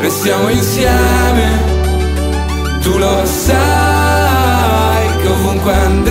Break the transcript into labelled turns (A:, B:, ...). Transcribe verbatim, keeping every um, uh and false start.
A: restiamo insieme. Tu lo sai che ovunque andremo